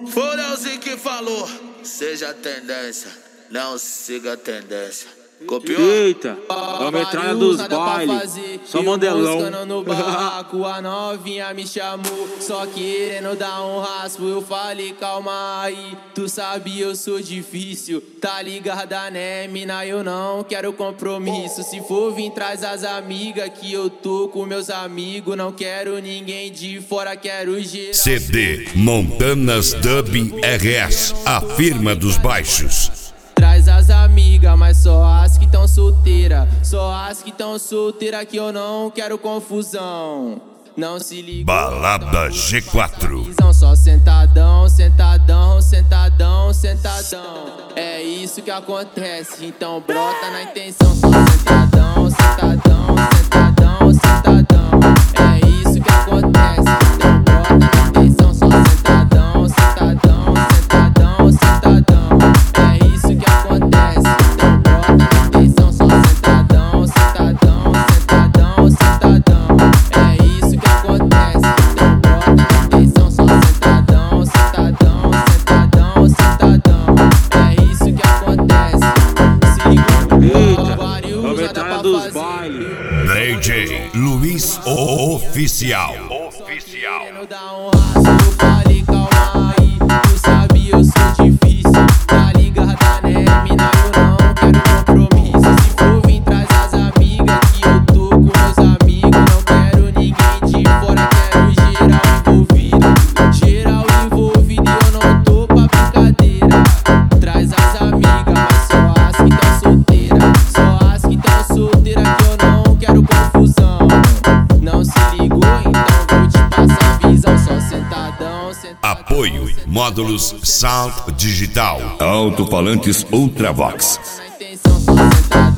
Foi o Leozinho que falou, seja tendência, não siga a tendência. Copiou? Eita, é a metralha dos bailes, só modelão. No barraco, a novinha me chamou, só querendo dar um raspo. Eu falei, calma aí, tu sabe eu sou difícil, tá ligada né, mina? Eu não quero compromisso. Se for vir, traz as amigas, que eu tô com meus amigos. Não quero ninguém de fora, quero geral. CD Montanas Dub RS, a firma dos baixos. Traz as amigas, mas só as que tão solteira. Só as que tão solteira, que eu não quero confusão. Não se liga. Balada G4. Só sentadão, sentadão, sentadão, sentadão. É isso que acontece, então brota na intenção. Só sentadão, sentadão, sentadão, sentadão. É isso que acontece, então brota na intenção. Só sentadão, sentadão, sentadão, sentadão. É isso que acontece, então brota na intenção. Só sentadão, sentadão, sentadão, sentadão. É isso que acontece, então brota na intenção. Só sentadão, sentadão, sentadão, sentadão. É isso que acontece. Se liga, a metralha dos bailes. DJ Luiz Oficial. Querendo dar um rasgo, eu falei, calma aí, tu sabe eu sou difícil, tá ligada né, mina? Eu não quero compromisso. Se for vir, traz as amigas, que eu tô com meus amigos. Não quero ninguém de fora, quero geral envolvido e eu não tô pra brincadeira. Traz as amigas, mas só as que tão solteira. Só as que tão solteira, que eu não quero confusão. Não se ligou, então vou te passar a visão. Só sentadão, sentadão. Apoio Módulos Sound Digital. Alto-falantes Ultravox. Na intenção, só sentadão.